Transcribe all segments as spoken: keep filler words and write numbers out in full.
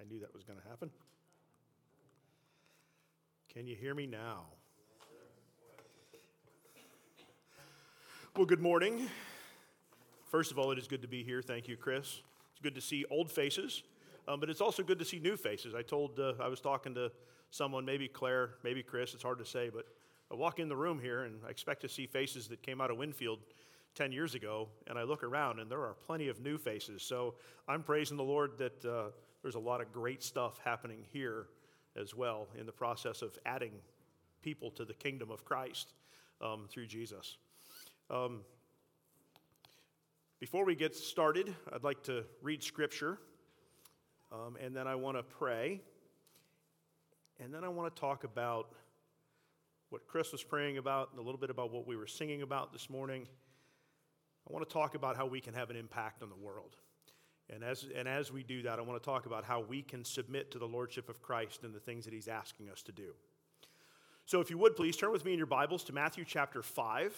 knew that was going to happen. Can you hear me now? Well, good morning. First of all, it is good to be here. Thank you, Chris. It's good to see old faces, um, but it's also good to see new faces. I told, uh, I was talking to someone, maybe Claire, maybe Chris, it's hard to say, but I walk in the room here and I expect to see faces that came out of Winfield ten years ago, and I look around and there are plenty of new faces. So I'm praising the Lord that uh, there's a lot of great stuff happening here as well in the process of adding people to the kingdom of Christ um, through Jesus. Um, before we get started, I'd like to read scripture, um, and then I want to pray, and then I want to talk about what Chris was praying about and a little bit about what we were singing about this morning. I want to talk about how we can have an impact on the world. And as, and as we do that, I want to talk about how we can submit to the Lordship of Christ and the things that he's asking us to do. So if you would, please turn with me in your Bibles to Matthew chapter five.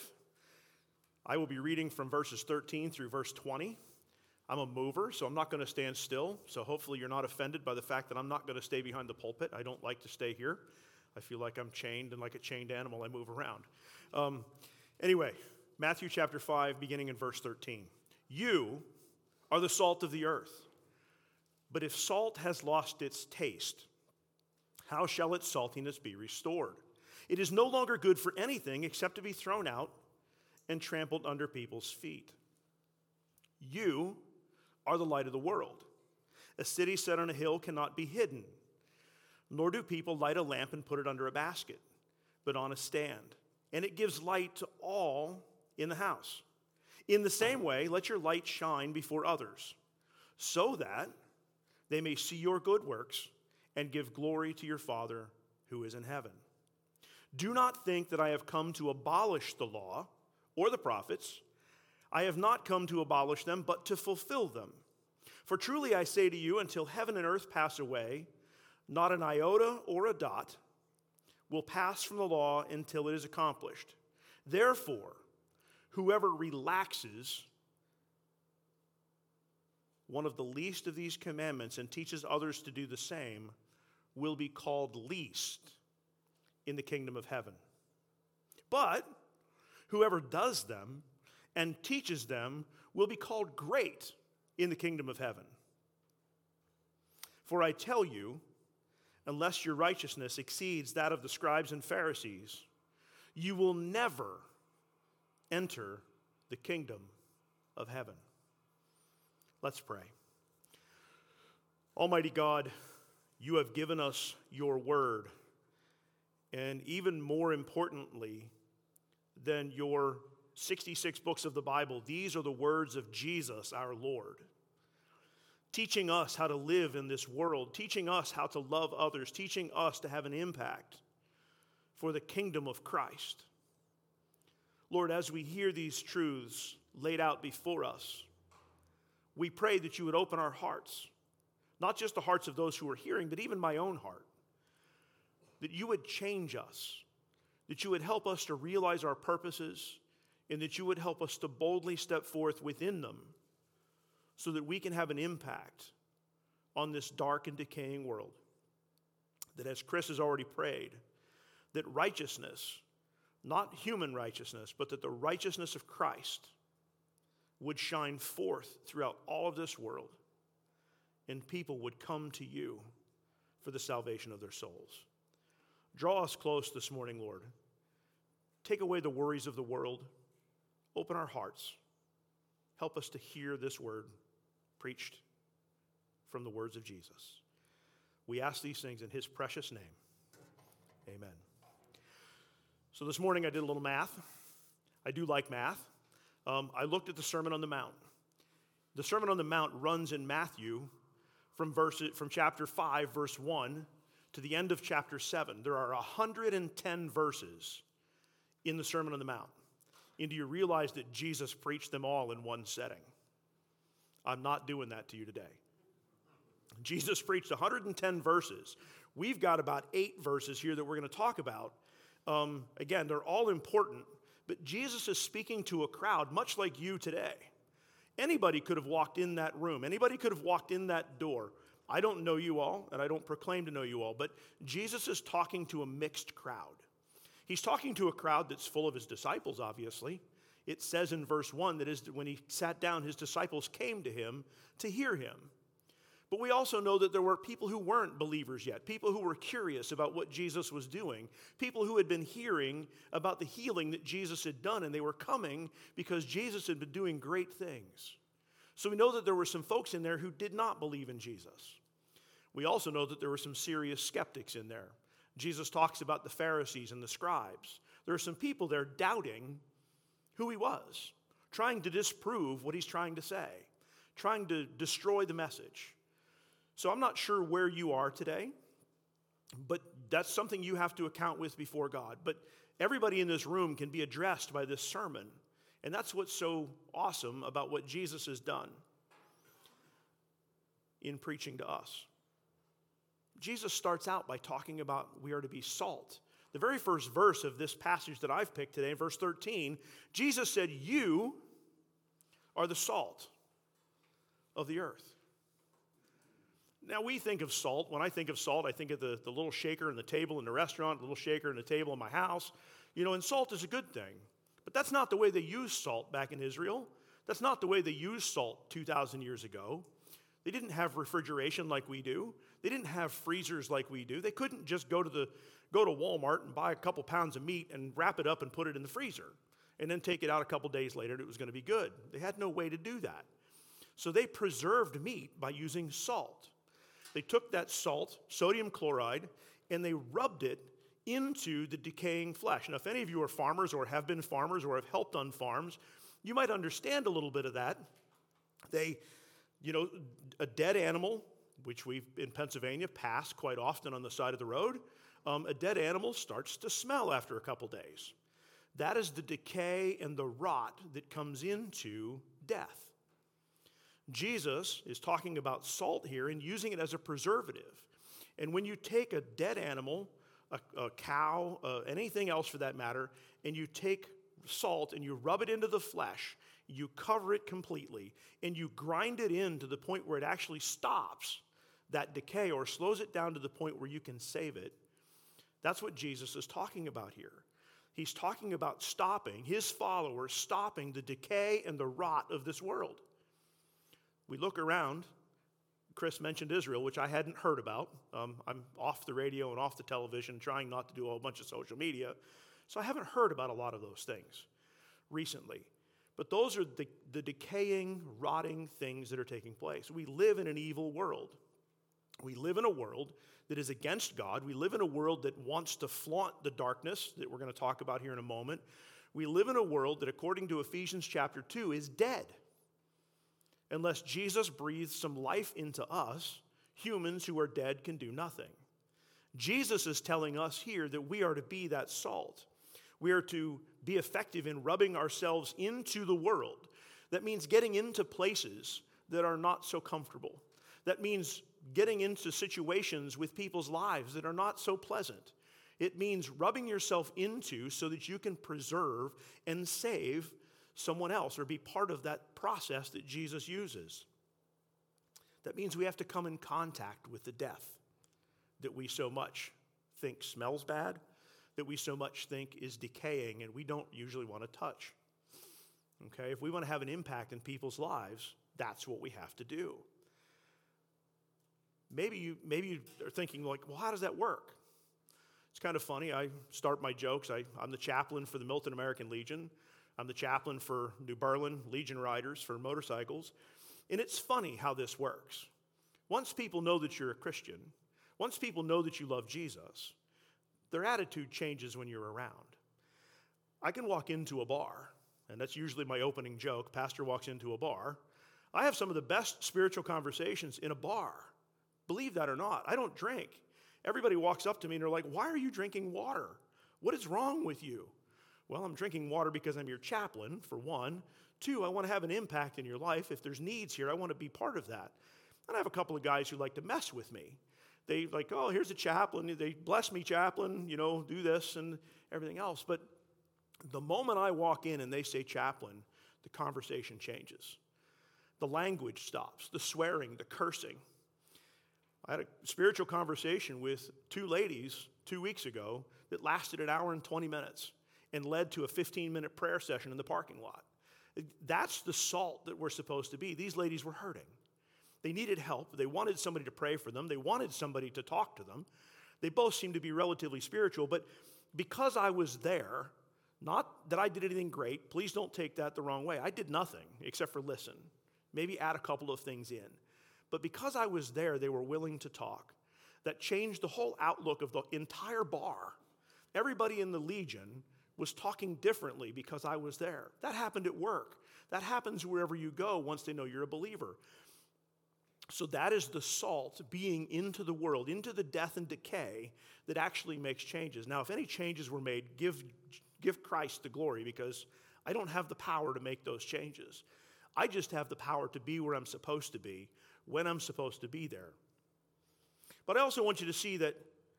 I will be reading from verses thirteen through verse twenty. I'm a mover, so I'm not going to stand still. So hopefully you're not offended by the fact that I'm not going to stay behind the pulpit. I don't like to stay here. I feel like I'm chained, and like a chained animal, I move around. Um, anyway, Matthew chapter five, beginning in verse thirteen. You are the salt of the earth. But if salt has lost its taste, how shall its saltiness be restored? It is no longer good for anything except to be thrown out and trampled under people's feet. You are the light of the world. A city set on a hill cannot be hidden, nor do people light a lamp and put it under a basket, but on a stand, and it gives light to all in the house. In the same way, let your light shine before others, so that they may see your good works and give glory to your Father who is in heaven. Do not think that I have come to abolish the law or the prophets. I have not come to abolish them, but to fulfill them. For truly I say to you, until heaven and earth pass away, not an iota or a dot will pass from the law until it is accomplished. Therefore, whoever relaxes one of the least of these commandments and teaches others to do the same will be called least in the kingdom of heaven. But whoever does them and teaches them will be called great in the kingdom of heaven. For I tell you, unless your righteousness exceeds that of the scribes and Pharisees, you will never enter the kingdom of heaven. Let's pray. Almighty God, you have given us your word, and even more importantly than your sixty-six books of the Bible, these are the words of Jesus, our Lord, teaching us how to live in this world, teaching us how to love others, teaching us to have an impact for the kingdom of Christ. Lord, as we hear these truths laid out before us, we pray that you would open our hearts, not just the hearts of those who are hearing, but even my own heart, that you would change us, that you would help us to realize our purposes, and that you would help us to boldly step forth within them so that we can have an impact on this dark and decaying world. That as Chris has already prayed, that righteousness, not human righteousness, but that the righteousness of Christ would shine forth throughout all of this world, and people would come to you for the salvation of their souls. Draw us close this morning, Lord. Take away the worries of the world. Open our hearts. Help us to hear this word preached from the words of Jesus. We ask these things in his precious name. Amen. So this morning I did a little math. I do like math. Um, I looked at the Sermon on the Mount. The Sermon on the Mount runs in Matthew from verse, from chapter five, verse one, to the end of chapter seven. There are one hundred ten verses in the Sermon on the Mount. And do you realize that Jesus preached them all in one setting? I'm not doing that to you today. Jesus preached one hundred ten verses. We've got about eight verses here that we're going to talk about. Um, again, they're all important, but Jesus is speaking to a crowd much like you today. Anybody could have walked in that room. Anybody could have walked in that door. I don't know you all, and I don't proclaim to know you all, but Jesus is talking to a mixed crowd. He's talking to a crowd that's full of his disciples, obviously. It says in verse one that his, when he sat down, his disciples came to him to hear him. But we also know that there were people who weren't believers yet, people who were curious about what Jesus was doing, people who had been hearing about the healing that Jesus had done, and they were coming because Jesus had been doing great things. So we know that there were some folks in there who did not believe in Jesus. We also know that there were some serious skeptics in there. Jesus talks about the Pharisees and the scribes. There are some people there doubting who he was, trying to disprove what he's trying to say, trying to destroy the message. So I'm not sure where you are today, but that's something you have to account with before God. But everybody in this room can be addressed by this sermon, and that's what's so awesome about what Jesus has done in preaching to us. Jesus starts out by talking about we are to be salt. The very first verse of this passage that I've picked today, verse thirteen, Jesus said, "You are the salt of the earth." Now, we think of salt. When I think of salt, I think of the, the little shaker in the table in the restaurant, the little shaker in the table in my house. You know, and salt is a good thing. But that's not the way they used salt back in Israel. That's not the way they used salt two thousand years ago. They didn't have refrigeration like we do. They didn't have freezers like we do. They couldn't just go to the go to Walmart and buy a couple pounds of meat and wrap it up and put it in the freezer and then take it out a couple days later and it was going to be good. They had no way to do that. So they preserved meat by using salt. They took that salt, sodium chloride, and they rubbed it into the decaying flesh. Now, if any of you are farmers or have been farmers or have helped on farms, you might understand a little bit of that. They, you know, a dead animal, which we in Pennsylvania pass quite often on the side of the road, um, a dead animal starts to smell after a couple days. That is the decay and the rot that comes into death. Jesus is talking about salt here and using it as a preservative. And when you take a dead animal, a, a cow, uh, anything else for that matter, and you take salt and you rub it into the flesh, you cover it completely, and you grind it in to the point where it actually stops that decay or slows it down to the point where you can save it. That's what Jesus is talking about here. He's talking about stopping, his followers stopping the decay and the rot of this world. We look around. Chris mentioned Israel, which I hadn't heard about. Um, I'm off the radio and off the television, trying not to do a whole bunch of social media. So I haven't heard about a lot of those things recently. But those are the, the decaying, rotting things that are taking place. We live in an evil world. We live in a world that is against God. We live in a world that wants to flaunt the darkness that we're going to talk about here in a moment. We live in a world that, according to Ephesians chapter two, is dead. Unless Jesus breathes some life into us, humans who are dead can do nothing. Jesus is telling us here that we are to be that salt. We are to be effective in rubbing ourselves into the world. That means getting into places that are not so comfortable. That means getting into situations with people's lives that are not so pleasant. It means rubbing yourself into so that you can preserve and save someone else or be part of that process that Jesus uses. That means we have to come in contact with the death that we so much think smells bad, that we so much think is decaying and we don't usually want to touch. Okay, if we want to have an impact in people's lives, that's what we have to do. Maybe you, maybe you are thinking like, well, how does that work? It's kind of funny. I start my jokes. I, I'm the chaplain for the Milton American Legion. I'm the chaplain for New Berlin Legion Riders for motorcycles. And it's funny how this works. Once people know that you're a Christian, once people know that you love Jesus, their attitude changes when you're around. I can walk into a bar, and that's usually my opening joke. Pastor walks into a bar. I have some of the best spiritual conversations in a bar. Believe that or not, I don't drink. Everybody walks up to me and they're like, why are you drinking water? What is wrong with you? Well, I'm drinking water because I'm your chaplain, for one. Two, I want to have an impact in your life. If there's needs here, I want to be part of that. And I have a couple of guys who like to mess with me. They like, oh, here's a chaplain. They bless me, chaplain, you know, do this and everything else. But the moment I walk in and they say chaplain, the conversation changes. The language stops, the swearing, the cursing. I had a spiritual conversation with two ladies two weeks ago that lasted an hour and twenty minutes and led to a fifteen-minute prayer session in the parking lot. That's the salt that we're supposed to be. These ladies were hurting. They needed help. They wanted somebody to pray for them. They wanted somebody to talk to them. They both seemed to be relatively spiritual, but because I was there, not that I did anything great, please don't take that the wrong way. I did nothing except for listen, maybe add a couple of things in. But because I was there, they were willing to talk. That changed the whole outlook of the entire bar. Everybody in the Legion was talking differently because I was there. That happened at work. That happens wherever you go once they know you're a believer. So that is the salt being into the world, into the death and decay that actually makes changes. Now, if any changes were made, give, give Christ the glory, because I don't have the power to make those changes. I just have the power to be where I'm supposed to be, when I'm supposed to be there. But I also want you to see that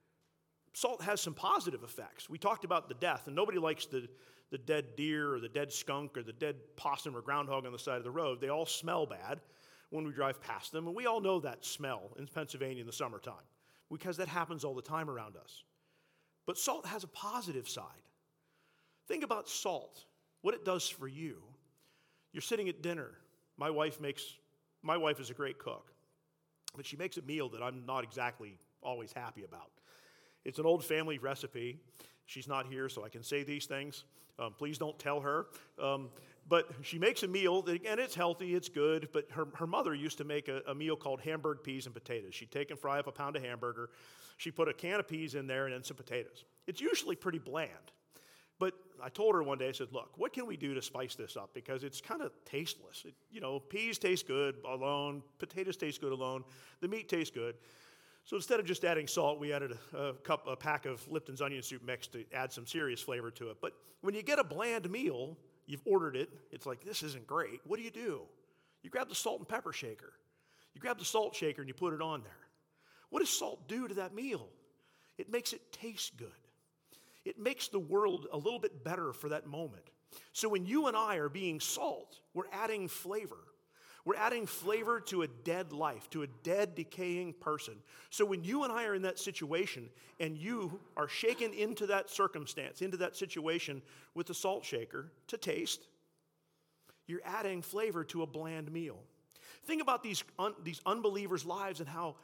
salt has some positive effects. We talked about the death, and nobody likes the, the dead deer or the dead skunk or the dead possum or groundhog on the side of the road. They all smell bad when we drive past them, and we all know that smell in Pennsylvania in the summertime because that happens all the time around us. But salt has a positive side. Think about salt, what it does for you. You're sitting at dinner. My wife makes, my wife is a great cook, but she makes a meal that I'm not exactly always happy about. It's an old family recipe. She's not here, so I can say these things. Um, please don't tell her. Um, but she makes a meal, that, and it's healthy, it's good, but her, her mother used to make a, a meal called Hamburg peas and potatoes. She'd take and fry up a pound of hamburger. She put a can of peas in there and then some potatoes. It's usually pretty bland. But I told her one day, I said, look, what can we do to spice this up? Because it's kind of tasteless. It, you know, peas taste good alone. Potatoes taste good alone. The meat tastes good. So instead of just adding salt, we added a, a cup, a pack of Lipton's onion soup mix to add some serious flavor to it. But when you get a bland meal, you've ordered it, it's like, this isn't great. What do you do? You grab the salt and pepper shaker. You grab the salt shaker and you put it on there. What does salt do to that meal? It makes it taste good. It makes the world a little bit better for that moment. So when you and I are being salt, we're adding flavor. We're adding flavor to a dead life, to a dead, decaying person. So when you and I are in that situation and you are shaken into that circumstance, into that situation with the salt shaker to taste, you're adding flavor to a bland meal. Think about these, un, these unbelievers' lives and how,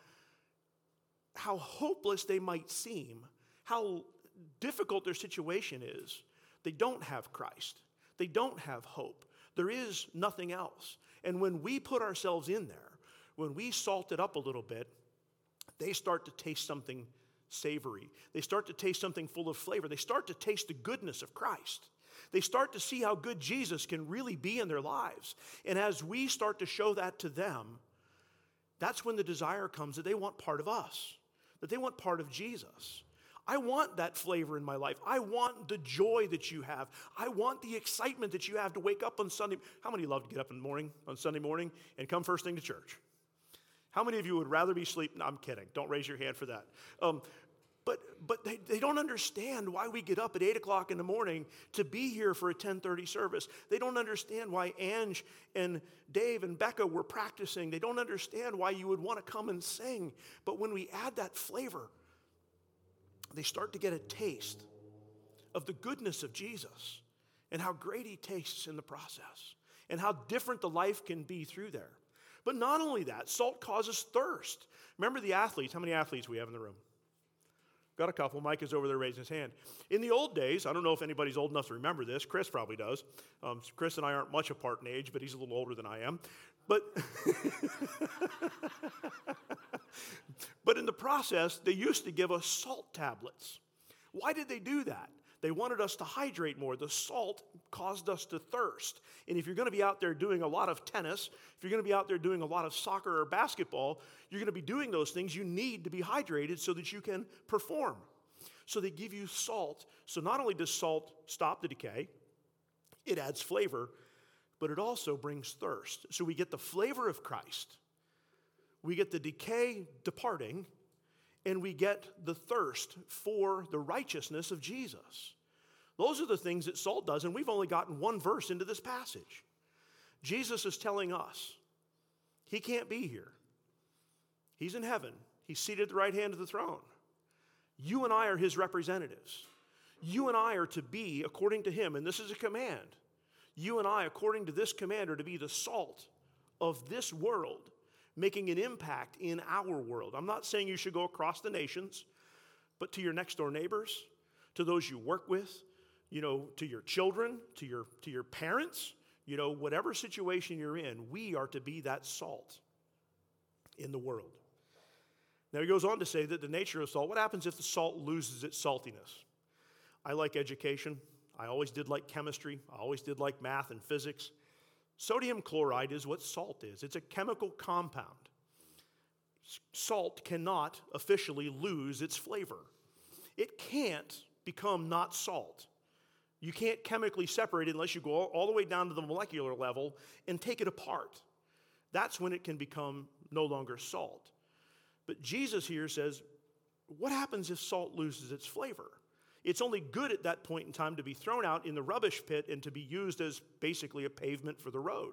how hopeless they might seem, how difficult their situation is. They don't have Christ. They don't have hope. There is nothing else. And when we put ourselves in there, when we salt it up a little bit, they start to taste something savory. They start to taste something full of flavor. They start to taste the goodness of Christ. They start to see how good Jesus can really be in their lives. And as we start to show that to them, that's when the desire comes that they want part of us, that they want part of Jesus. I want that flavor in my life. I want the joy that you have. I want the excitement that you have to wake up on Sunday. How many love to get up in the morning, on Sunday morning, and come first thing to church? How many of you would rather be sleeping? No, I'm kidding. Don't raise your hand for that. Um, but but they, they don't understand why we get up at eight o'clock in the morning to be here for a ten thirty service. They don't understand why Ange and Dave and Becca were practicing. They don't understand why you would want to come and sing. But when we add that flavor, they start to get a taste of the goodness of Jesus and how great he tastes in the process and how different the life can be through there. But not only that, salt causes thirst. Remember the athletes. How many athletes we have in the room? Got a couple. Mike is over there raising his hand. In the old days, I don't know if anybody's old enough to remember this. Chris probably does. Um, Chris and I aren't much apart in age, but he's a little older than I am. But, but in the process, they used to give us salt tablets. Why did they do that? They wanted us to hydrate more. The salt caused us to thirst. And if you're going to be out there doing a lot of tennis, if you're going to be out there doing a lot of soccer or basketball, you're going to be doing those things. You need to be hydrated so that you can perform. So they give you salt. So not only does salt stop the decay, it adds flavor, but it also brings thirst. So we get the flavor of Christ, we get the decay departing, and we get the thirst for the righteousness of Jesus. Those are the things that salt does, and we've only gotten one verse into this passage. Jesus is telling us he can't be here. He's in heaven. He's seated at the right hand of the throne. You and I are his representatives. You and I are to be, according to him, and this is a command, you and I, according to this command, are to be the salt of this world, making an impact in our world. I'm not saying you should go across the nations, but to your next door neighbors, to those you work with, you know, to your children, to your, to your parents, you know, whatever situation you're in, we are to be that salt in the world. Now he goes on to say that the nature of salt, what happens if the salt loses its saltiness? I like education. I always did like chemistry. I always did like math and physics. Sodium chloride is what salt is. It's a chemical compound. Salt cannot officially lose its flavor. It can't become not salt. You can't chemically separate it unless you go all the way down to the molecular level and take it apart. That's when it can become no longer salt. But Jesus here says, what happens if salt loses its flavor? It's only good at that point in time to be thrown out in the rubbish pit and to be used as basically a pavement for the road.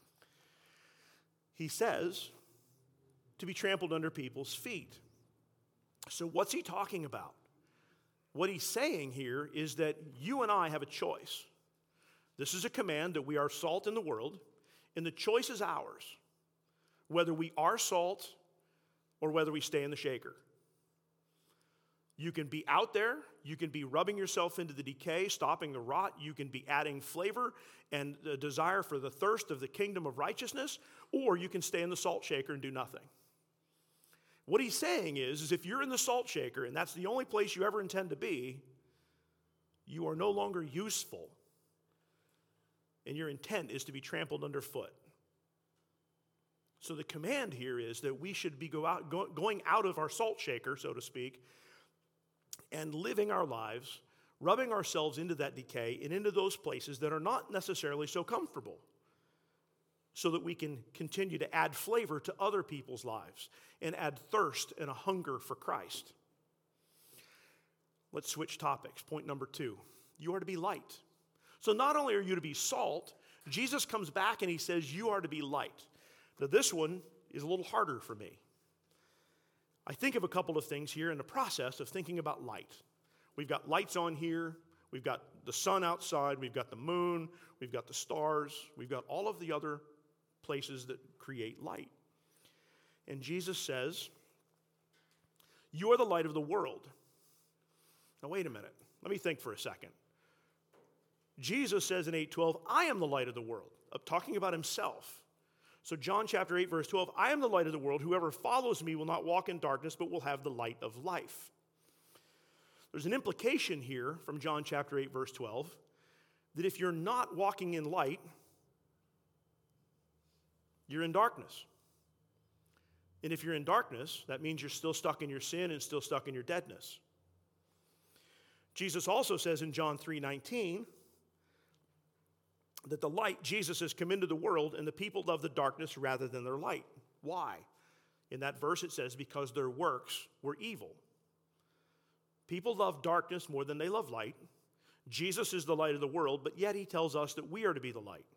He says to be trampled under people's feet. So what's he talking about? What he's saying here is that you and I have a choice. This is a command that we are salt in the world, and the choice is ours, whether we are salt or whether we stay in the shaker. You can be out there, you can be rubbing yourself into the decay, stopping the rot, you can be adding flavor and the desire for the thirst of the kingdom of righteousness, or you can stay in the salt shaker and do nothing. What he's saying is, is if you're in the salt shaker and that's the only place you ever intend to be, you are no longer useful. And your intent is to be trampled underfoot. So the command here is that we should be go out, go, going out of our salt shaker, so to speak, and living our lives, rubbing ourselves into that decay and into those places that are not necessarily so comfortable, so that we can continue to add flavor to other people's lives and add thirst and a hunger for Christ. Let's switch topics. Point number two, you are to be light. So not only are you to be salt, Jesus comes back and he says you are to be light. Now this one is a little harder for me. I think of a couple of things here in the process of thinking about light. We've got lights on here. We've got the sun outside. We've got the moon. We've got the stars. We've got all of the other places that create light. And Jesus says, you are the light of the world. Now wait a minute. Let me think for a second. Jesus says in eight twelve, I am the light of the world, talking about himself. So John chapter eight, verse twelve, I am the light of the world. Whoever follows me will not walk in darkness, but will have the light of life. There's an implication here from John chapter eight, verse twelve, that if you're not walking in light, you're in darkness. And if you're in darkness, that means you're still stuck in your sin and still stuck in your deadness. Jesus also says in John three nineteen, that the light, Jesus, has come into the world, and the people love the darkness rather than their light. Why? In that verse it says, because their works were evil. People love darkness more than they love light. Jesus is the light of the world, but yet he tells us that we are to be the light.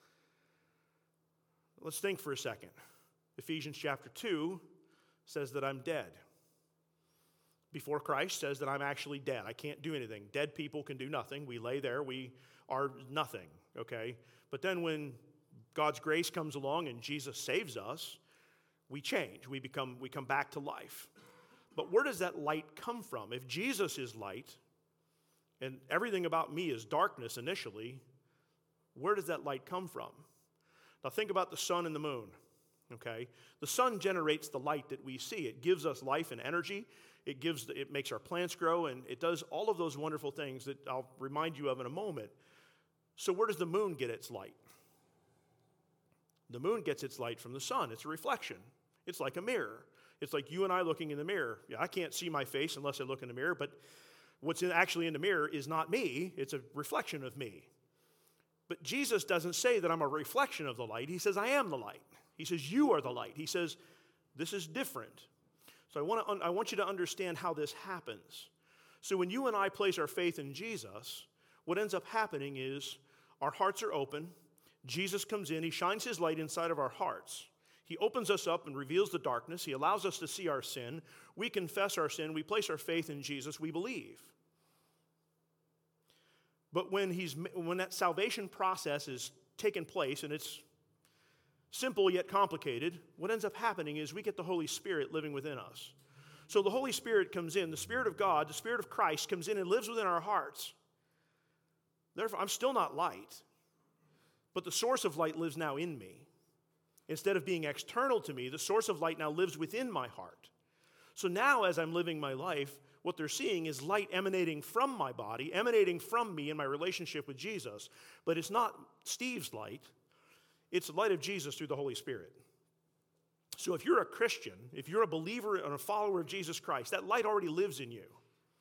Let's think for a second. Ephesians chapter two says that I'm dead. Before Christ says that I'm actually dead. I can't do anything. Dead people can do nothing. We lay there. We are nothing. Okay? But then when God's grace comes along and Jesus saves us, we change. We become, we come back to life. But where does that light come from? If Jesus is light and everything about me is darkness initially, where does that light come from? Now think about the sun and the moon. Okay? The sun generates the light that we see. It gives us life and energy. It gives, it makes our plants grow, and it does all of those wonderful things that I'll remind you of in a moment. So where does the moon get its light? The moon gets its light from the sun. It's a reflection. It's like a mirror. It's like you and I looking in the mirror. Yeah, I can't see my face unless I look in the mirror, but what's in, actually in the mirror is not me. It's a reflection of me. But Jesus doesn't say that I'm a reflection of the light. He says I am the light. He says you are the light. He says this is different. So I want to, I want you to understand how this happens. So when you and I place our faith in Jesus, what ends up happening is our hearts are open. Jesus comes in. He shines his light inside of our hearts. He He opens us up and reveals the darkness. He allows us to see our sin. We confess our sin. We place our faith in Jesus. We believe. But when he's when that salvation process is taking place, and it's simple yet complicated, what ends up happening is we get the Holy Spirit living within us. So the Holy Spirit comes in, the Spirit of God, the Spirit of Christ comes in and lives within our hearts. Therefore, I'm still not light, but the source of light lives now in me. Instead of being external to me, the source of light now lives within my heart. So now as I'm living my life, what they're seeing is light emanating from my body, emanating from me in my relationship with Jesus. But it's not Steve's light. It's the light of Jesus through the Holy Spirit. So if you're a Christian, if you're a believer and a follower of Jesus Christ, that light already lives in you.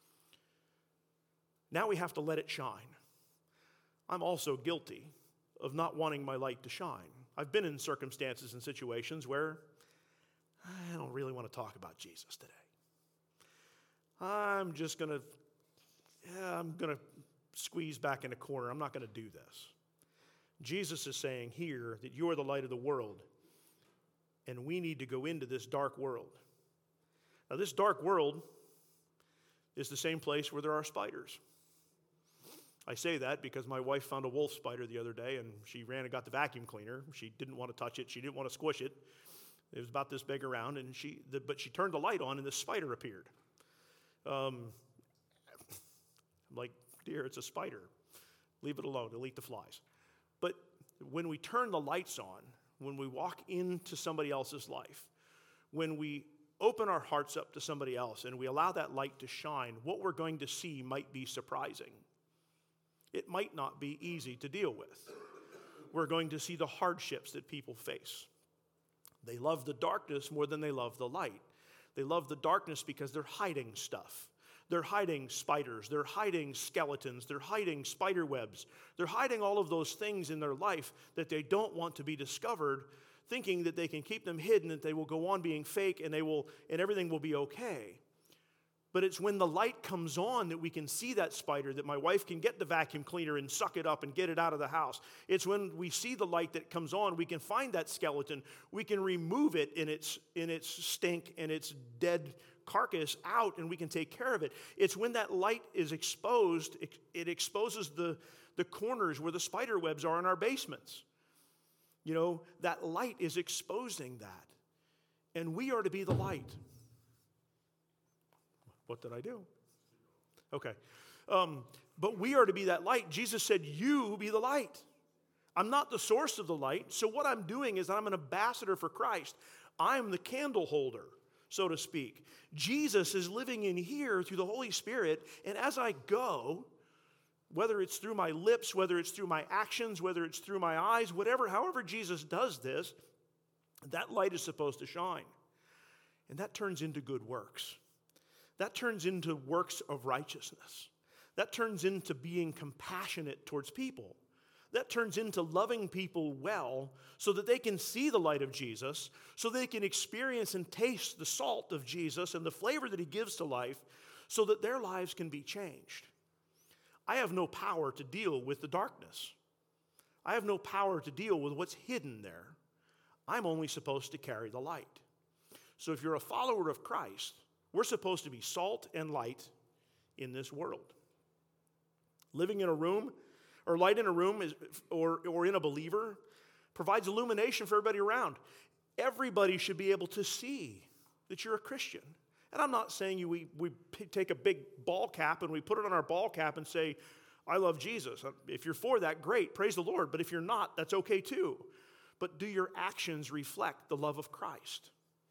Now we have to let it shine. I'm also guilty of not wanting my light to shine. I've been in circumstances and situations where I don't really want to talk about Jesus today. I'm just going to, yeah, I'm going to squeeze back in a corner. I'm not going to do this. Jesus is saying here that you are the light of the world, and we need to go into this dark world. Now, this dark world is the same place where there are spiders. I say that because my wife found a wolf spider the other day, and she ran and got the vacuum cleaner. She didn't want to touch it. She didn't want to squish it. It was about this big around, and she, the, but she turned the light on, and the spider appeared. Um, I'm like, dear, it's a spider. Leave it alone. Delete the flies. But when we turn the lights on, when we walk into somebody else's life, when we open our hearts up to somebody else and we allow that light to shine, what we're going to see might be surprising. It might not be easy to deal with. We're going to see the hardships that people face. They love the darkness more than they love the light. They love the darkness because they're hiding stuff. They're hiding spiders. They're hiding skeletons. They're hiding spider webs. They're hiding all of those things in their life that they don't want to be discovered, thinking that they can keep them hidden, that they will go on being fake and they will, and everything will be okay. But it's when the light comes on that we can see that spider, that my wife can get the vacuum cleaner and suck it up and get it out of the house. It's when we see the light that comes on, we can find that skeleton. We can remove it in its, in its stink and its dead carcass out, and we can take care of it. It's when that light is exposed, it, it exposes the, the corners where the spider webs are in our basements. You know, that light is exposing that. And we are to be the light. What did I do? Okay. Um, but we are to be that light. Jesus said, you be the light. I'm not the source of the light. So what I'm doing is I'm an ambassador for Christ. I'm the candle holder, so to speak. Jesus is living in here through the Holy Spirit. And as I go, whether it's through my lips, whether it's through my actions, whether it's through my eyes, whatever, however Jesus does this, that light is supposed to shine. And that turns into good works. That turns into works of righteousness. That turns into being compassionate towards people. That turns into loving people well so that they can see the light of Jesus, so they can experience and taste the salt of Jesus and the flavor that he gives to life, so that their lives can be changed. I have no power to deal with the darkness. I have no power to deal with what's hidden there. I'm only supposed to carry the light. So if you're a follower of Christ, we're supposed to be salt and light in this world. Living in a room, or light in a room, is, or, or in a believer, provides illumination for everybody around. Everybody should be able to see that you're a Christian. And I'm not saying you, we, we p- take a big ball cap and we put it on our ball cap and say, I love Jesus. If you're for that, great, praise the Lord. But if you're not, that's okay too. But do your actions reflect the love of Christ?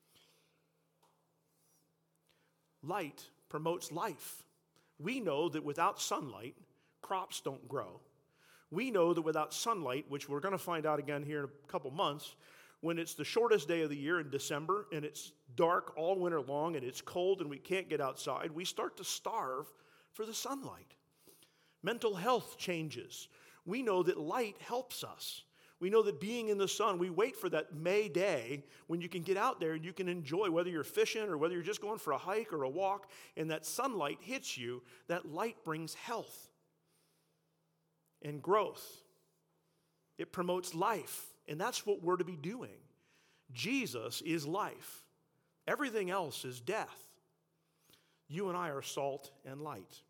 Light promotes life. We know that without sunlight, crops don't grow. We know that without sunlight, which we're going to find out again here in a couple months, when it's the shortest day of the year in December and it's dark all winter long and it's cold and we can't get outside, we start to starve for the sunlight. Mental health changes. We know that light helps us. We know that being in the sun, we wait for that May day when you can get out there and you can enjoy, whether you're fishing or whether you're just going for a hike or a walk, and that sunlight hits you. That light brings health and growth. It promotes life, and that's what we're to be doing. Jesus is life. Everything else is death. You and I are salt and light.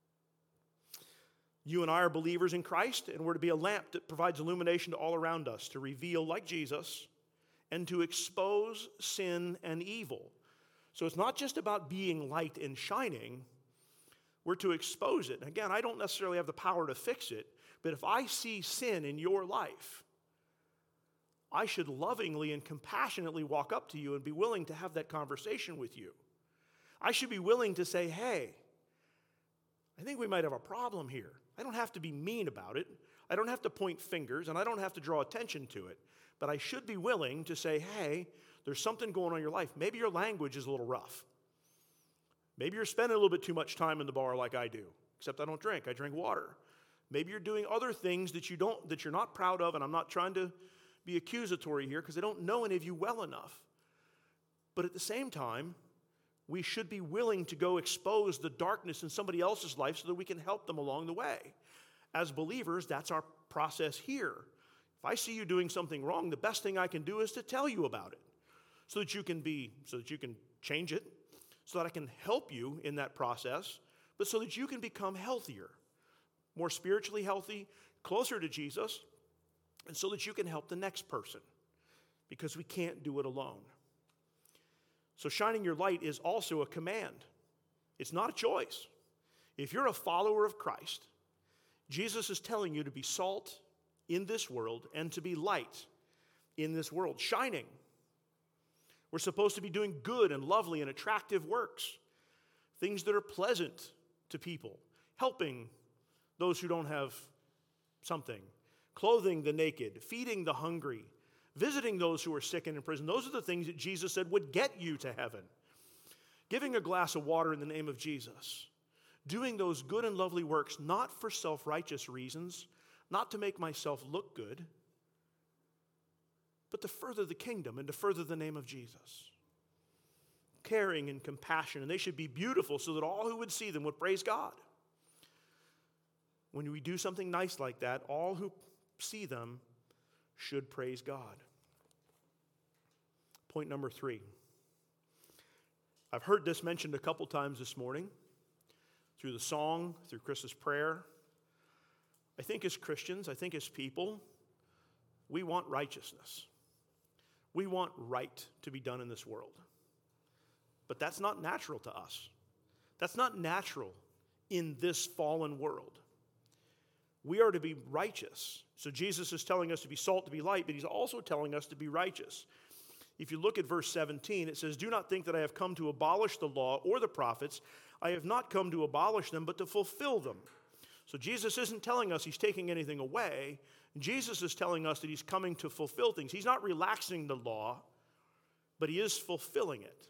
You and I are believers in Christ, and we're to be a lamp that provides illumination to all around us, to reveal, like Jesus, and to expose sin and evil. So it's not just about being light and shining. We're to expose it. And again, I don't necessarily have the power to fix it, but if I see sin in your life, I should lovingly and compassionately walk up to you and be willing to have that conversation with you. I should be willing to say, hey, I think we might have a problem here. I don't have to be mean about it. I don't have to point fingers, and I don't have to draw attention to it. But I should be willing to say, hey, there's something going on in your life. Maybe your language is a little rough. Maybe you're spending a little bit too much time in the bar like I do, except I don't drink. I drink water. Maybe you're doing other things that you don't, that you're not proud of, and I'm not trying to be accusatory here because I don't know any of you well enough. But at the same time, we should be willing to go expose the darkness in somebody else's life so that we can help them along the way. As believers, that's our process here. If I see you doing something wrong, the best thing I can do is to tell you about it so that you can be, so that you can change it, so that I can help you in that process, but so that you can become healthier, more spiritually healthy, closer to Jesus, and so that you can help the next person, because we can't do it alone. So shining your light is also a command. It's not a choice. If you're a follower of Christ, Jesus is telling you to be salt in this world and to be light in this world, shining. We're supposed to be doing good and lovely and attractive works, things that are pleasant to people, helping those who don't have something, clothing the naked, feeding the hungry, visiting those who are sick and in prison. Those are the things that Jesus said would get you to heaven. Giving a glass of water in the name of Jesus. Doing those good and lovely works, not for self-righteous reasons, not to make myself look good, but to further the kingdom and to further the name of Jesus. Caring and compassion, and they should be beautiful so that all who would see them would praise God. When we do something nice like that, all who see them should praise God. Point number three. I've heard this mentioned a couple times this morning through the song, through Chris's prayer. I think as Christians, I think as people, we want righteousness. We want right to be done in this world. But that's not natural to us. That's not natural in this fallen world. We are to be righteous. So Jesus is telling us to be salt, to be light, but he's also telling us to be righteous. If you look at verse seventeen, it says, "Do not think that I have come to abolish the law or the prophets. I have not come to abolish them, but to fulfill them." So Jesus isn't telling us he's taking anything away. Jesus is telling us that he's coming to fulfill things. He's not relaxing the law, but he is fulfilling it.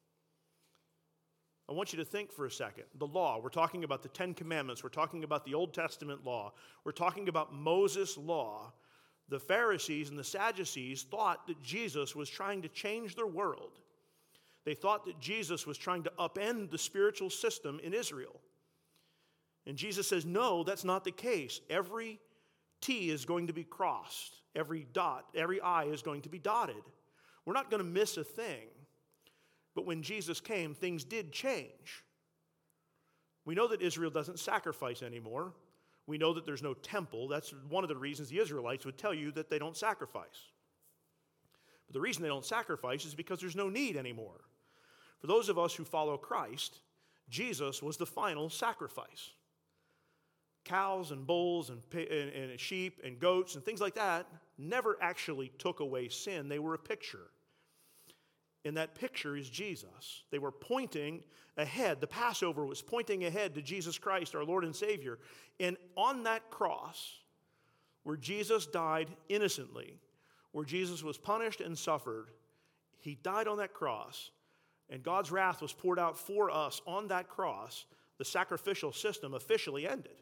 I want you to think for a second. The law, we're talking about the Ten Commandments. We're talking about the Old Testament law. We're talking about Moses' law. The Pharisees and the Sadducees thought that Jesus was trying to change their world. They thought that Jesus was trying to upend the spiritual system in Israel. And Jesus says, no, that's not the case. Every T is going to be crossed. Every dot, every I is going to be dotted. We're not going to miss a thing. But when Jesus came, things did change. We know that Israel doesn't sacrifice anymore. We know that there's no temple. That's one of the reasons the Israelites would tell you that they don't sacrifice. But the reason they don't sacrifice is because there's no need anymore. For those of us who follow Christ, Jesus was the final sacrifice. Cows and bulls and, and, and sheep and goats and things like that never actually took away sin. They were a picture. And that picture is Jesus. They were pointing ahead. The Passover was pointing ahead to Jesus Christ, our Lord and Savior. And on that cross, where Jesus died innocently, where Jesus was punished and suffered, he died on that cross, and God's wrath was poured out for us on that cross. The sacrificial system officially ended.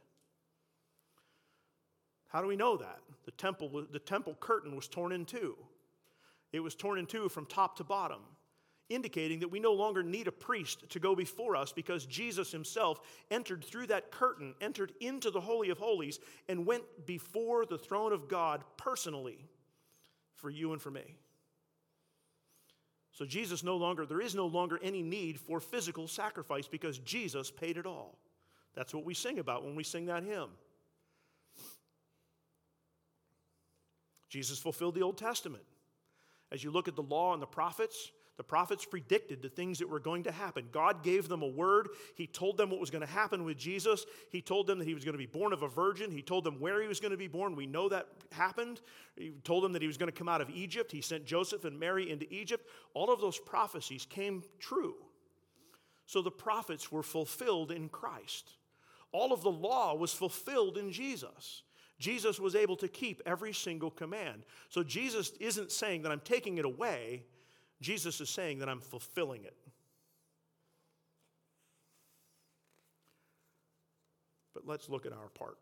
How do we know that? The temple, the temple curtain was torn in two. It was torn in two from top to bottom, indicating that we no longer need a priest to go before us because Jesus himself entered through that curtain, entered into the Holy of Holies, and went before the throne of God personally for you and for me. So Jesus no longer, there is no longer any need for physical sacrifice because Jesus paid it all. That's what we sing about when we sing that hymn. Jesus fulfilled the Old Testament. As you look at the law and the prophets, the prophets predicted the things that were going to happen. God gave them a word. He told them what was going to happen with Jesus. He told them that he was going to be born of a virgin. He told them where he was going to be born. We know that happened. He told them that he was going to come out of Egypt. He sent Joseph and Mary into Egypt. All of those prophecies came true. So the prophets were fulfilled in Christ. All of the law was fulfilled in Jesus. Jesus was able to keep every single command. So Jesus isn't saying that I'm taking it away. Jesus is saying that I'm fulfilling it. But let's look at our part.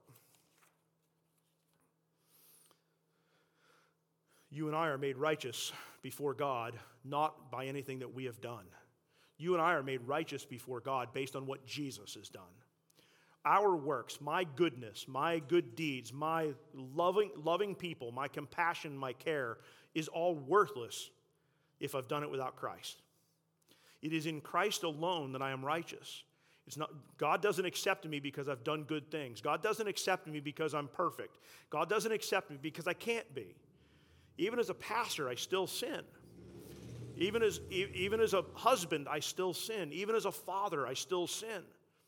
You and I are made righteous before God, not by anything that we have done. You and I are made righteous before God based on what Jesus has done. Our works, my goodness, my good deeds, my loving, loving people, my compassion, my care is all worthless if I've done it without Christ. It is in Christ alone that I am righteous. It's not, God doesn't accept me because I've done good things. God doesn't accept me because I'm perfect. God doesn't accept me because I can't be. Even as a pastor, I still sin. Even as, even as a husband, I still sin. Even as a father, I still sin.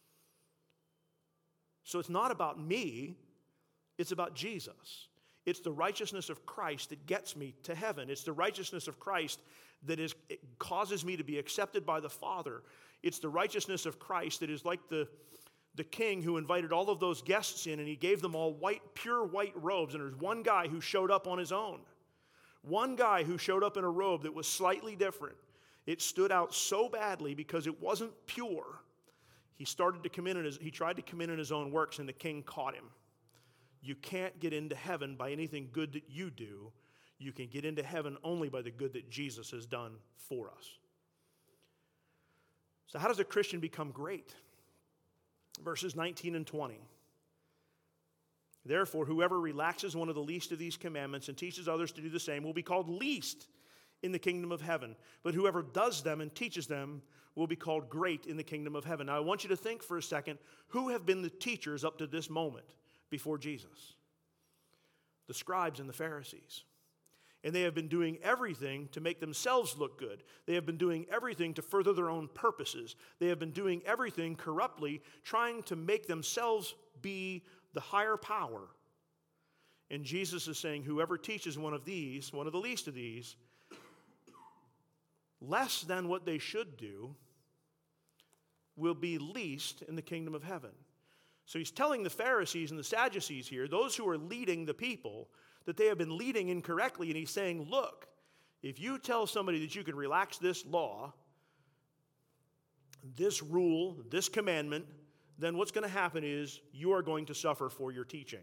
So it's not about me, it's about Jesus. It's the righteousness of Christ that gets me to heaven. It's the righteousness of Christ that is, it causes me to be accepted by the Father. It's the righteousness of Christ that is like the, the king who invited all of those guests in and he gave them all white, pure white robes. And there's one guy who showed up on his own. One guy who showed up in a robe that was slightly different. It stood out so badly because it wasn't pure. He started to come in and his, he tried to come in in his own works, and the king caught him. You can't get into heaven by anything good that you do. You can get into heaven only by the good that Jesus has done for us. So how does a Christian become great? Verses nineteen and twenty. Therefore, whoever relaxes one of the least of these commandments and teaches others to do the same will be called least in the kingdom of heaven. But whoever does them and teaches them will be called great in the kingdom of heaven. Now, I want you to think for a second, who have been the teachers up to this moment before Jesus? The scribes and the Pharisees. And they have been doing everything to make themselves look good. They have been doing everything to further their own purposes. They have been doing everything corruptly, trying to make themselves be the higher power. And Jesus is saying, whoever teaches one of these, one of the least of these, less than what they should do, will be least in the kingdom of heaven. So he's telling the Pharisees and the Sadducees here, those who are leading the people, that they have been leading incorrectly. And he's saying, look, if you tell somebody that you can relax this law, this rule, this commandment, then what's going to happen is you are going to suffer for your teaching.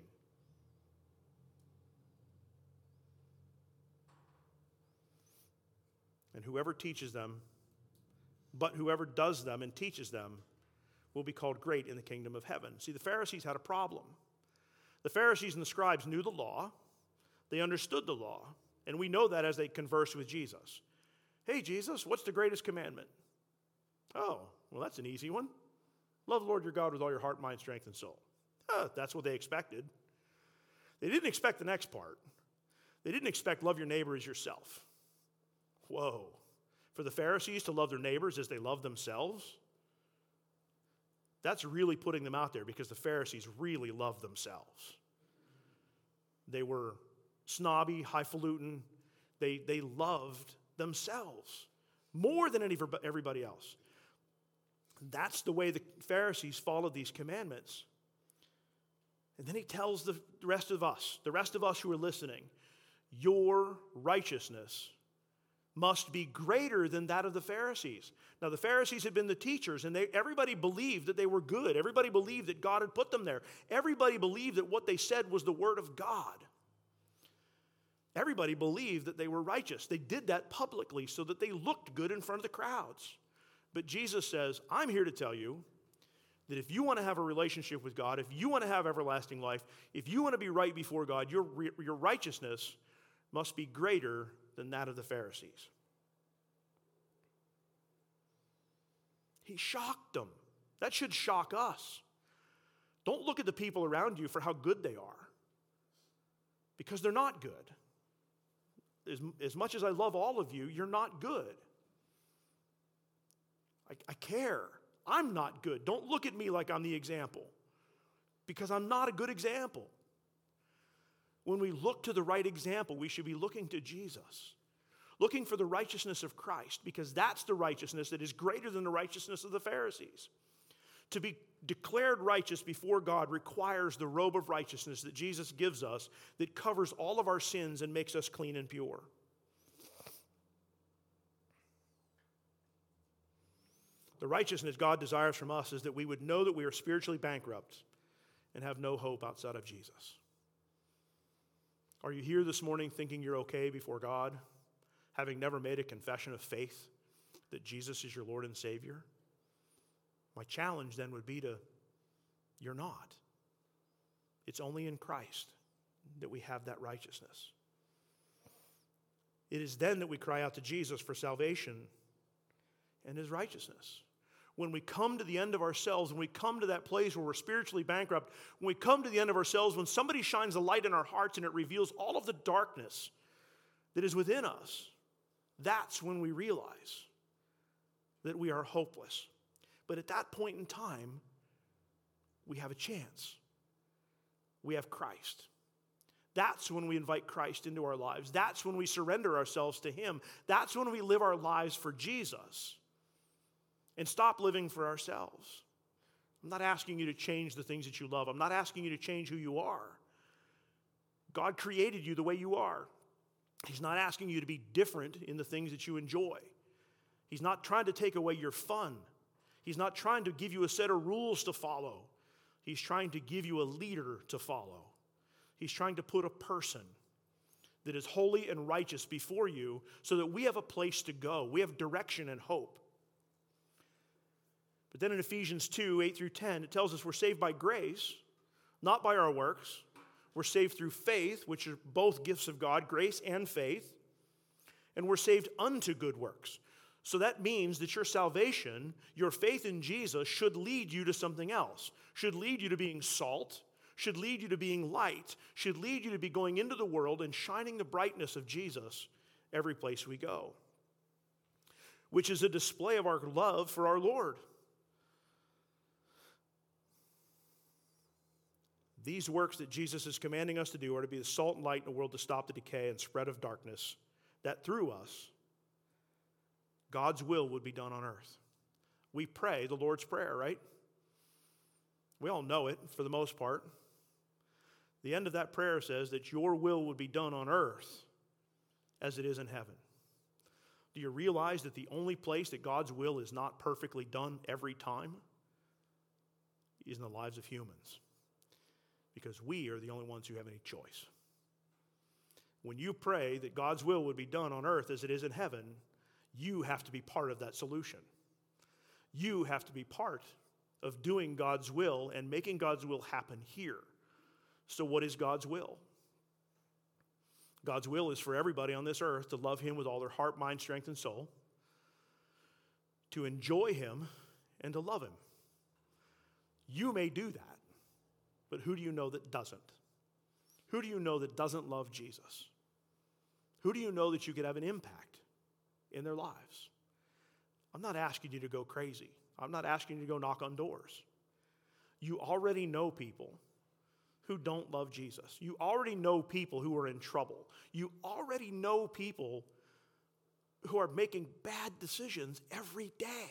And whoever teaches them, but whoever does them and teaches them will be called great in the kingdom of heaven. See, the Pharisees had a problem. The Pharisees and the scribes knew the law. They understood the law. And we know that as they converse with Jesus. Hey, Jesus, what's the greatest commandment? Oh, well, that's an easy one. Love the Lord your God with all your heart, mind, strength, and soul. Huh, that's what they expected. They didn't expect the next part. They didn't expect love your neighbor as yourself. Whoa. For the Pharisees to love their neighbors as they love themselves, that's really putting them out there because the Pharisees really loved themselves. They were snobby, highfalutin. They, they loved themselves more than any, everybody else. That's the way the Pharisees followed these commandments. And then he tells the rest of us, the rest of us who are listening, your righteousness must be greater than that of the Pharisees. Now, the Pharisees had been the teachers, and they, everybody believed that they were good. Everybody believed that God had put them there. Everybody believed that what they said was the word of God. Everybody believed that they were righteous. They did that publicly so that they looked good in front of the crowds. But Jesus says, I'm here to tell you that if you want to have a relationship with God, if you want to have everlasting life, if you want to be right before God, your, your righteousness must be greater than that of the Pharisees. He shocked them. That should shock us. Don't look at the people around you for how good they are, because they're not good. As, as much as I love all of you, you're not good. I, I care. I'm not good. Don't look at me like I'm the example, because I'm not a good example. When we look to the right example, we should be looking to Jesus, looking for the righteousness of Christ, because that's the righteousness that is greater than the righteousness of the Pharisees. To be declared righteous before God requires the robe of righteousness that Jesus gives us that covers all of our sins and makes us clean and pure. The righteousness God desires from us is that we would know that we are spiritually bankrupt and have no hope outside of Jesus. Are you here this morning thinking you're okay before God, having never made a confession of faith that Jesus is your Lord and Savior? My challenge then would be to, you're not. It's only in Christ that we have that righteousness. It is then that we cry out to Jesus for salvation and his righteousness. When we come to the end of ourselves, when we come to that place where we're spiritually bankrupt, when we come to the end of ourselves, when somebody shines a light in our hearts and it reveals all of the darkness that is within us, that's when we realize that we are hopeless. But at that point in time, we have a chance. We have Christ. That's when we invite Christ into our lives. That's when we surrender ourselves to him. That's when we live our lives for Jesus and stop living for ourselves. I'm not asking you to change the things that you love. I'm not asking you to change who you are. God created you the way you are. He's not asking you to be different in the things that you enjoy. He's not trying to take away your fun. He's not trying to give you a set of rules to follow. He's trying to give you a leader to follow. He's trying to put a person that is holy and righteous before you so that we have a place to go. We have direction and hope. But then in Ephesians two, eight through ten, it tells us we're saved by grace, not by our works. We're saved through faith, which are both gifts of God, grace and faith. And we're saved unto good works. So that means that your salvation, your faith in Jesus, should lead you to something else, should lead you to being salt, should lead you to being light, should lead you to be going into the world and shining the brightness of Jesus every place we go, which is a display of our love for our Lord. These works that Jesus is commanding us to do are to be the salt and light in the world to stop the decay and spread of darkness, that through us, God's will would be done on earth. We pray the Lord's Prayer, right? We all know it for the most part. The end of that prayer says that your will would be done on earth as it is in heaven. Do you realize that the only place that God's will is not perfectly done every time is in the lives of humans? Because we are the only ones who have any choice. When you pray that God's will would be done on earth as it is in heaven, you have to be part of that solution. You have to be part of doing God's will and making God's will happen here. So what is God's will? God's will is for everybody on this earth to love him with all their heart, mind, strength, and soul, to enjoy him, and to love him. You may do that, but who do you know that doesn't? Who do you know that doesn't love Jesus? Who do you know that you could have an impact in their lives? I'm not asking you to go crazy. I'm not asking you to go knock on doors. You already know people who don't love Jesus. You already know people who are in trouble. You already know people who are making bad decisions every day.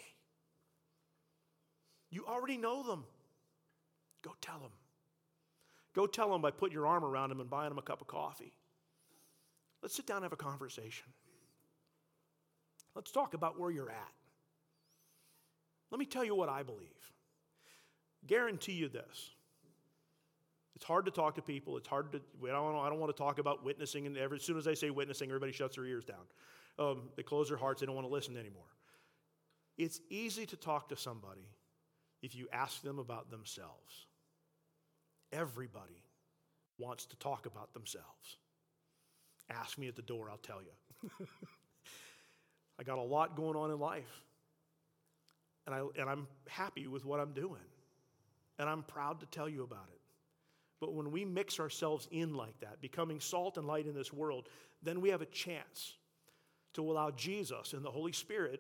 You already know them. Go tell them. Go tell them by putting your arm around them and buying them a cup of coffee. Let's sit down and have a conversation. Let's talk about where you're at. Let me tell you what I believe. Guarantee you this. It's hard to talk to people. It's hard to, I don't, I don't want to talk about witnessing. And every, as soon as I say witnessing, everybody shuts their ears down. Um, they close their hearts. They don't want to listen anymore. It's easy to talk to somebody if you ask them about themselves. Everybody wants to talk about themselves. Ask me at the door, I'll tell you. I got a lot going on in life. And, I, and I'm happy with what I'm doing. And I'm proud to tell you about it. But when we mix ourselves in like that, becoming salt and light in this world, then we have a chance to allow Jesus and the Holy Spirit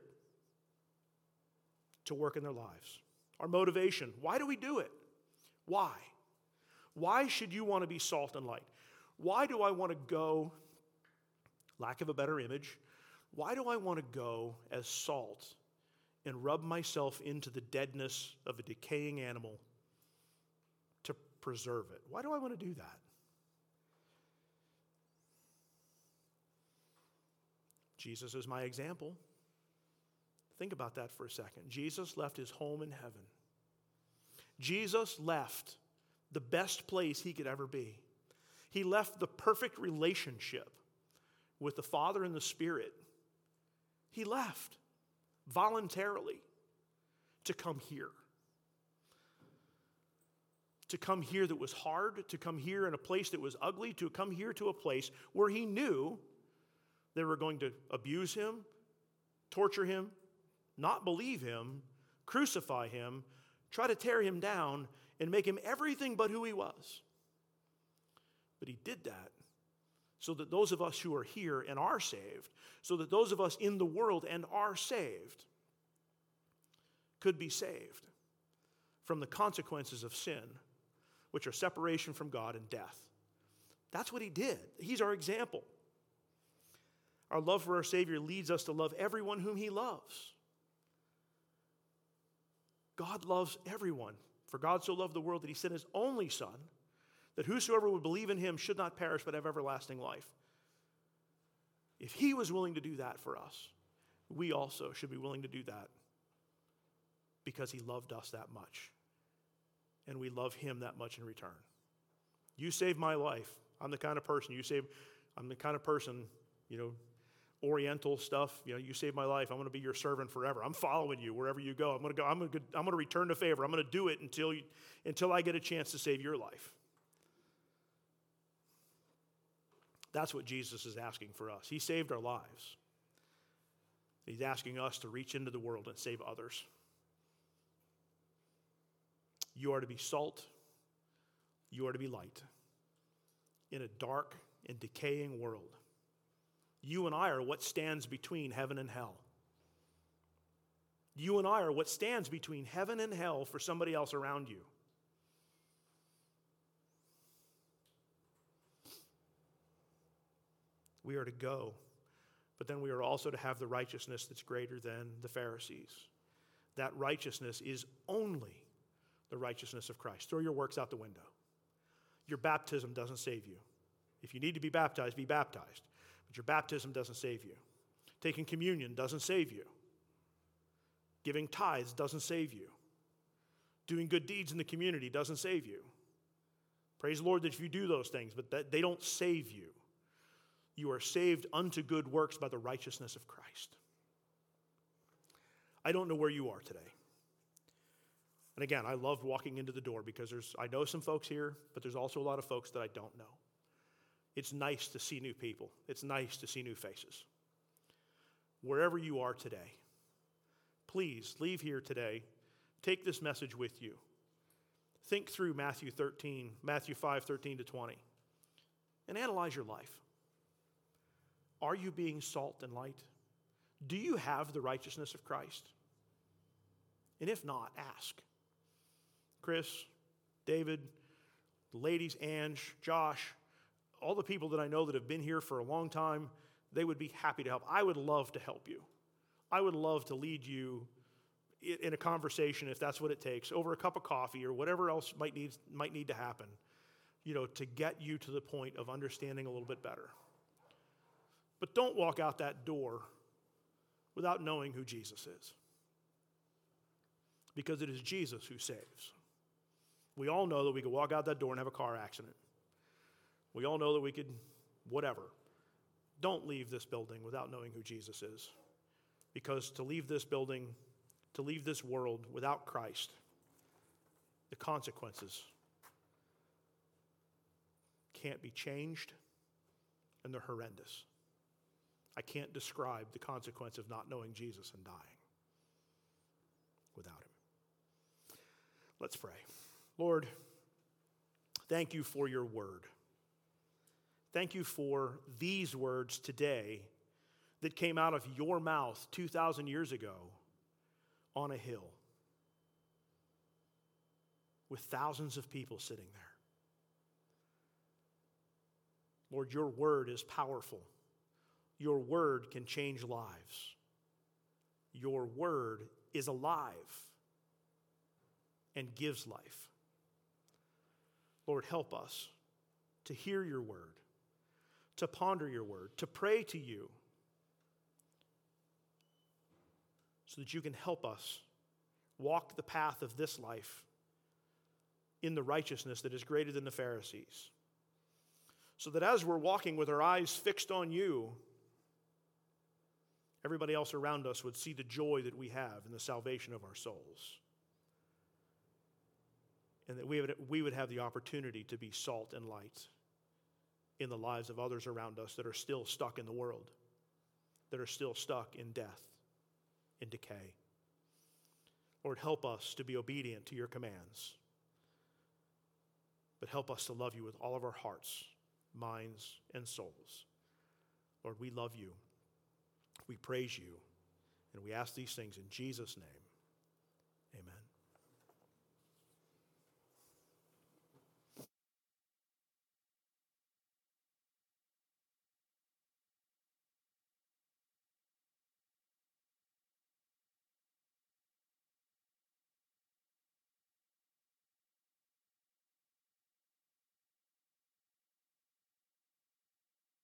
to work in their lives. Our motivation, why do we do it? Why? Why should you want to be salt and light? Why do I want to go, lack of a better image, why do I want to go as salt and rub myself into the deadness of a decaying animal to preserve it? Why do I want to do that? Jesus is my example. Think about that for a second. Jesus left his home in heaven. Jesus left the best place he could ever be. He left the perfect relationship with the Father and the Spirit. He left voluntarily to come here. To come here that was hard, to come here in a place that was ugly, to come here to a place where he knew they were going to abuse him, torture him, not believe him, crucify him, try to tear him down, and make him everything but who he was. But he did that so that those of us who are here and are saved, so that those of us in the world and are saved, could be saved from the consequences of sin, which are separation from God and death. That's what he did. He's our example. Our love for our Savior leads us to love everyone whom he loves. God loves everyone. For God so loved the world that he sent his only Son, that whosoever would believe in him should not perish but have everlasting life. If he was willing to do that for us, we also should be willing to do that because he loved us that much. And we love him that much in return. You saved my life. I'm the kind of person, you save, I'm the kind of person, you know, Oriental stuff, you know, you saved my life. I'm going to be your servant forever. I'm following you wherever you go. I'm going to go. I'm going to. I'm going to return the favor. I'm going to do it until you, until I get a chance to save your life. That's what Jesus is asking for us. He saved our lives. He's asking us to reach into the world and save others. You are to be salt. You are to be light in a dark and decaying world. You and I are what stands between heaven and hell. You and I are what stands between heaven and hell for somebody else around you. We are to go, but then we are also to have the righteousness that's greater than the Pharisees. That righteousness is only the righteousness of Christ. Throw your works out the window. Your baptism doesn't save you. If you need to be baptized, be baptized. But your baptism doesn't save you. Taking communion doesn't save you. Giving tithes doesn't save you. Doing good deeds in the community doesn't save you. Praise the Lord that if you do those things, but that they don't save you. You are saved unto good works by the righteousness of Christ. I don't know where you are today. And again, I love walking into the door because there's I know some folks here, but there's also a lot of folks that I don't know. It's nice to see new people. It's nice to see new faces. Wherever you are today, please leave here today. Take this message with you. Think through Matthew thirteen, Matthew five, thirteen to twenty, and analyze your life. Are you being salt and light? Do you have the righteousness of Christ? And if not, ask. Chris, David, the ladies, Ange, Josh, all the people that I know that have been here for a long time, they would be happy to help. I would love to help you. I would love to lead you in a conversation, if that's what it takes, over a cup of coffee or whatever else might need, might need to happen, you know, to get you to the point of understanding a little bit better. But don't walk out that door without knowing who Jesus is. Because it is Jesus who saves. We all know that we could walk out that door and have a car accident. We all know that we could, whatever. Don't leave this building without knowing who Jesus is. Because to leave this building, to leave this world without Christ, the consequences can't be changed, and they're horrendous. I can't describe the consequence of not knowing Jesus and dying. With Let's pray. Lord, thank you for your word. Thank you for these words today that came out of your mouth two thousand years ago on a hill with thousands of people sitting there. Lord, your word is powerful. Your word can change lives. Your word is alive and gives life. Lord, help us to hear your word, to ponder your word, to pray to you so that you can help us walk the path of this life in the righteousness that is greater than the Pharisees. So that as we're walking with our eyes fixed on you, everybody else around us would see the joy that we have in the salvation of our souls. And that we would, we would have the opportunity to be salt and light in the lives of others around us that are still stuck in the world, that are still stuck in death, in decay. Lord, help us to be obedient to your commands, but help us to love you with all of our hearts, minds, and souls. Lord, we love you. We praise you, and we ask these things in Jesus' name.